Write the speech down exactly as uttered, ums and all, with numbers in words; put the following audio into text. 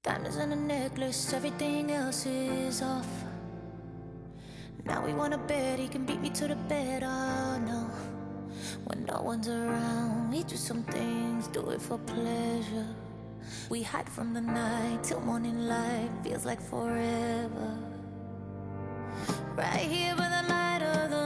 Diamonds in a necklace, everything else is off. Now we wanna bet he can beat me to the bed, oh no. When no one's around, we do some things, do it for pleasure. We hide from the night till morning light, feels like forever. Right here by the light of the